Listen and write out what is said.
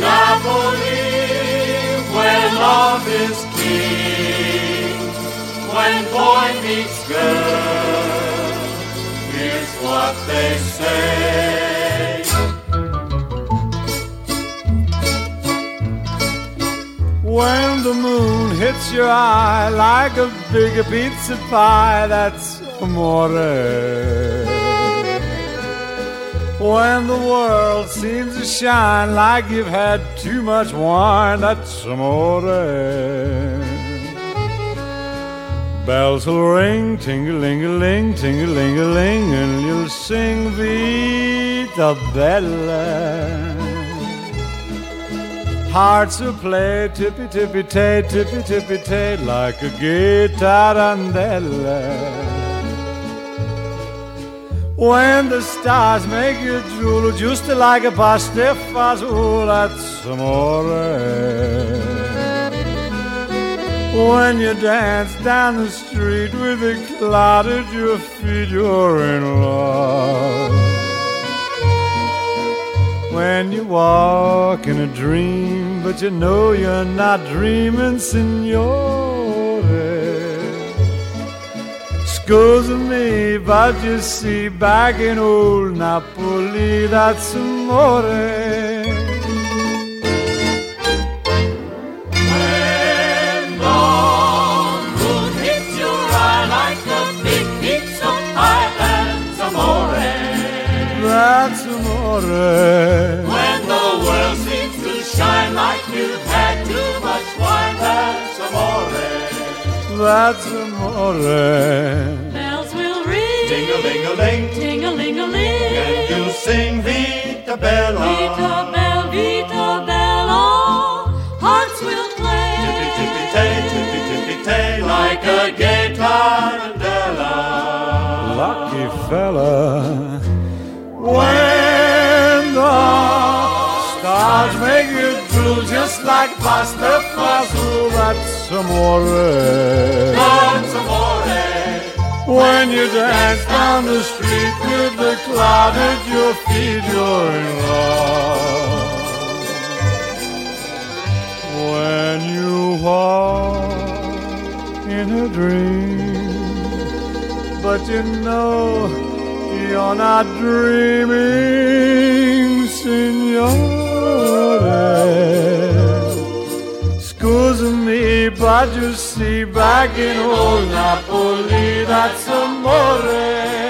Napoli, where love is king, when boy meets girl, here's what they say. When the moon hits your eye like a big pizza pie, that's amore. When the world seems to shine like you've had too much wine, that's amore. Bells will ring, ting-a-ling-a-ling, ting-a-ling-a-ling, and you'll sing Vita Bella. Hearts will play tippy-tippy-tay, tippy-tippy-tay, like a gay tarantella. When the stars make you drool, just like a pasta fazool, that's amore. When you dance down the street with a cloud at your feet, you're in love. When you walk in a dream, but you know you're not dreaming, signore. Scusa me, but you see, back in old Napoli, that's amore. When the moon hits your eye like a big pizza pie, that's amore. That's amore. When the world seems to shine like you've had too much wine, that's amore. That's amore. Bells will ring, Ting-a-ling-a-ling, ting-a-ling-a-ling, and you'll sing Vita Bella. Vita Bella, Vita Bella. Hearts will play, Tippy-tippy-tay, tippy-tippy-tay, like a gay tarantella. Lucky fella. When the stars make you drool just like pasta fazool, that's amore. That's amore. When you dance down the street with the cloud at your feet, you're in love. When you walk in a dream, but you know you're not dreaming, signore. Scusa me, but you see, back in old Napoli, that's amore.